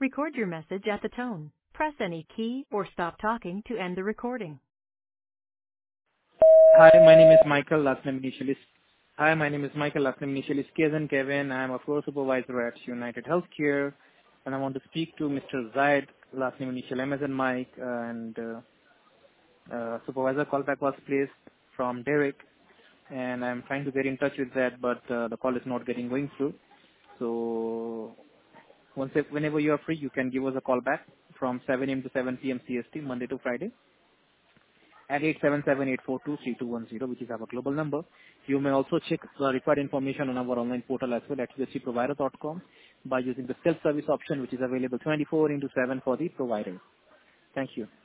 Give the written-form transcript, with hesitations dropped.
Record your message at the tone. Press any key or stop talking to end the recording. Hi, my name is Michael, last name initially. Hi, my name is Michael, last name initially Kazan Kevin. I am a floor supervisor at United Healthcare, and I want to speak to Mr. Zaid, last name initial M as in Mike, and supervisor callback was placed from Derek, and I'm trying to get in touch with that, but the call is not going through. So whenever you are free, you can give us a call back from 7 a.m. to 7 p.m. CST, Monday to Friday, at 877-842-3210, which is our global number. You may also check the required information on our online portal as well at uscprovider.com by using the self-service option, which is available 24/7 for the provider. Thank you.